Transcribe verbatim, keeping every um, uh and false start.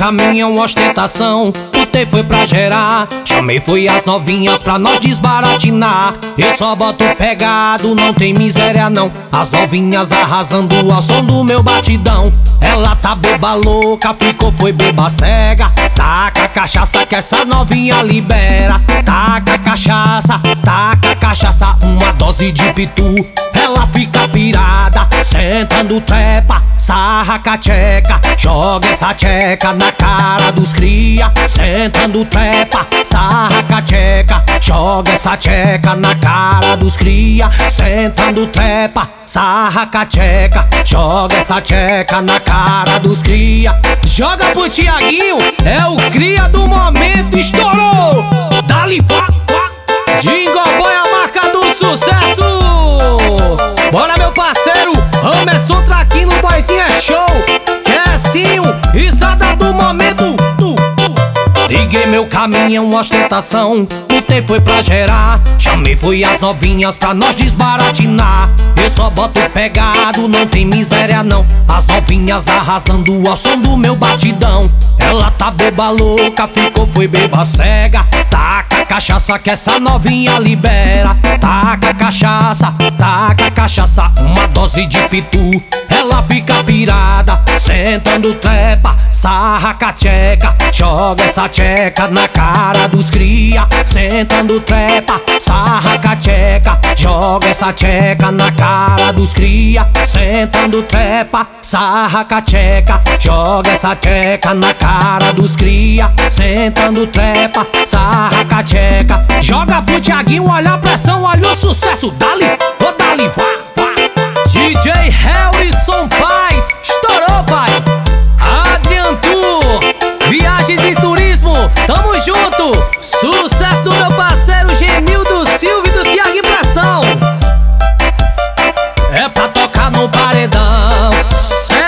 caminhão, ostentação. Botei foi pra gerar, chamei foi as novinhas pra nós desbaratinar. Eu só boto pegado, não tem miséria não. As novinhas arrasando ao som do meu batidão. Ela tá beba louca, ficou foi beba cega. Taca a cachaça que essa novinha libera. Taca a cachaça, taca a cachaça, uma dose de pitu. Ela fica pirada, sentando trepa, sarra cacheca, joga essa tcheca na cara dos cria. Sentando trepa, sarra cacheca, joga essa tcheca na cara dos cria. Sentando trepa, sarra cacheca, joga essa tcheca na cara dos cria. Joga pro Tiaguinho, é o cria do momento, estourou! Dali vá, Jingle Boy, a marca do sucesso! Bora meu parceiro, Amerson Traquino, boyzinho é show. Kessinho, estrada do momento. tu, tu. Liguei meu caminhão, ostentação. Botei foi pra gerar, chamei foi as novinhas pra nós desbaratinar. Eu só boto pegado, não tem miséria não. As novinhas arrasando ao som do meu batidão. Ela tá beba louca, ficou foi beba cega. Taca a cachaça que essa novinha libera. Taca a cachaça, taca a cachaça, uma dose de pitu. Ela fica pirada, sentando trepa, sarra cacheca, joga essa tcheca na cara dos cria. Sentando trepa, sarra cacheca, joga essa tcheca na cara dos cria. Sentando trepa, sarra cacheca, joga essa tcheca na cara dos cria. Sentando trepa, sarra cacheca, joga pro Tiaguinho, olha a pressão, olha o sucesso. Dali, ô dali, vá, vá. D J Harrison Paz, estourou pai. Adrian Tour, viagens e turismo, tamo junto. Sucesso do meu parceiro Genildo Silva e do Tiago Impressão. É pra tocar no paredão.